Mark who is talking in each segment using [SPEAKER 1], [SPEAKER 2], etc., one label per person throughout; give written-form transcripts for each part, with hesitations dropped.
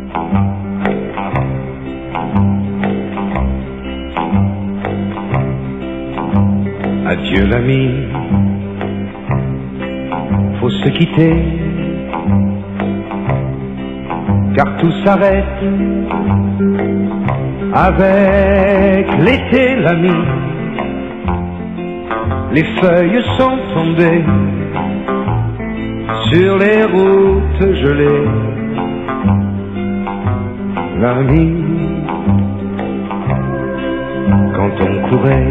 [SPEAKER 1] Adieu l'ami, faut se quitter, car tout s'arrête avec l'été l'ami. Les feuilles sont tombées sur les routes gelées, l'ami. Quand on courait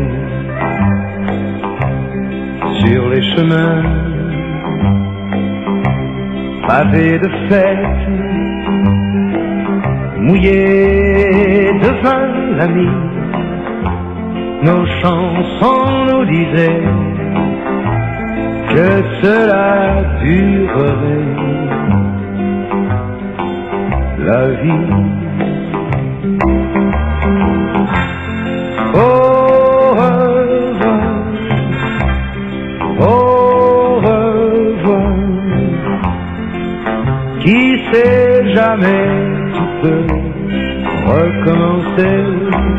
[SPEAKER 1] sur les chemins pavés de fêtes, mouillés de vin l'ami, nos chansons nous disaient que cela durerait, la vie. Au revoir, au revoir, qui sait jamais tu peux recommencer.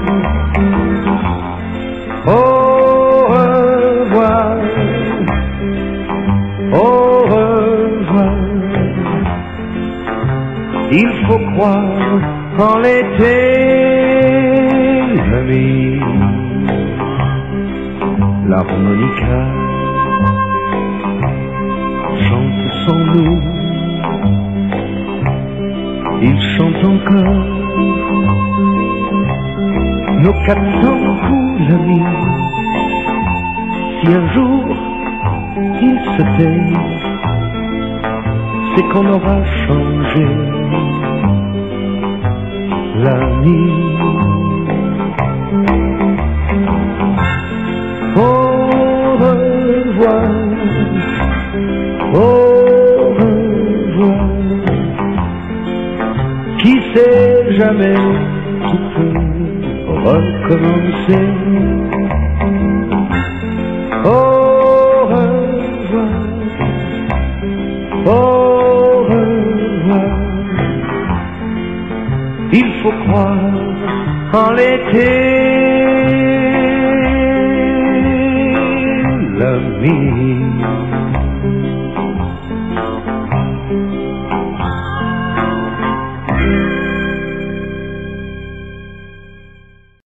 [SPEAKER 1] Au revoir, au revoir, il faut croire en l'été, l'ami. L'harmonica chante sans nous, il chante encore nos 400 coups, l'ami. Si un jour il se tait, c'est qu'on aura changé, l'ami. Au revoir, au revoir, qui sait jamais tout peut recommencer. Au revoir, au revoir, il faut croire en l'été, l'ami.